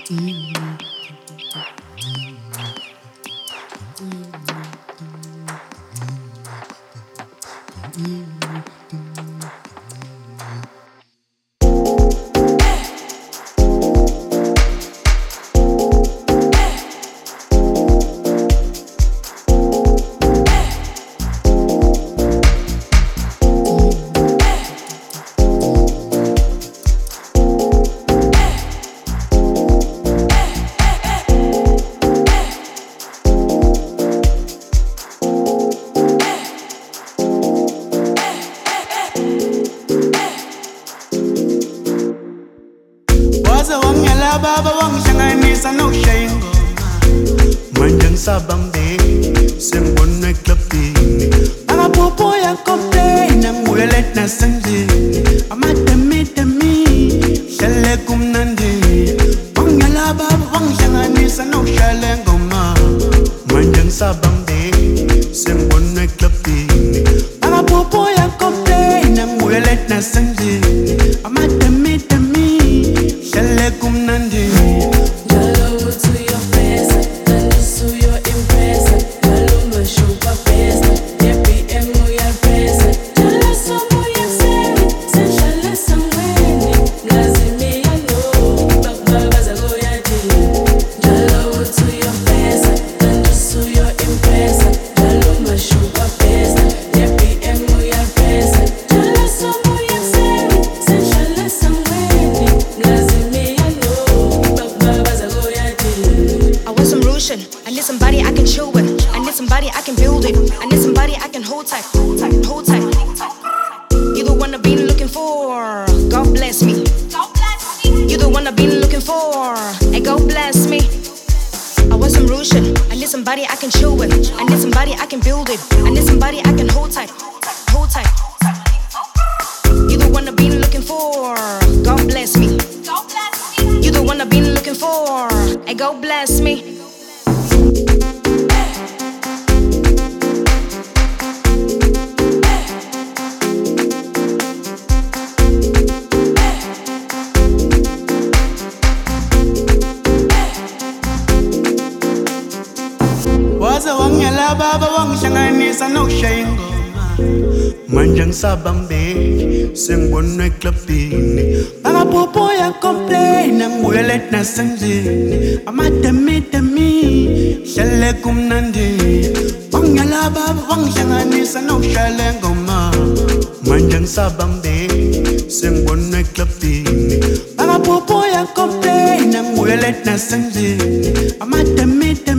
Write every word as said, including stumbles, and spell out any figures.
Baba wangihlanganisa nokushengo manje ngisabambe sengibona eklabini akaphupho yakomplain angibuye late nasendlini amademidemi hlele kumnandi wangihla baba wangihlanganisa nokushaya ngoma manje ngisabambe sengibona eklabini akaphupho yakomplain angibuye late nasendlini amademidemi hlele kumnandi. I need somebody I can chill with. I need somebody I can build it. I need somebody I can hold tight, hold tight, hold tight. You the one I've been looking for. God bless me. You the one I've been looking for. And God bless me. I want some real shit. I need somebody I can chill with. I need somebody I can build it. I need somebody I can hold tight, hold tight. You the one I've been looking for. God bless me. You the one I've been looking for. And God bless me. Waze wangihla baba wangihlanganisa nokushaya ingoma manje ngisabambe sengibona eklabini akaphupho yakomplain angibuye late nasendlini amademidemi hlele kumnandi wangihla baba wangihlanganisa nokushaya ngoma manje ngisabambe sengibona eklabini akaphupho yakomplain angibuye late nasendlini amademidemi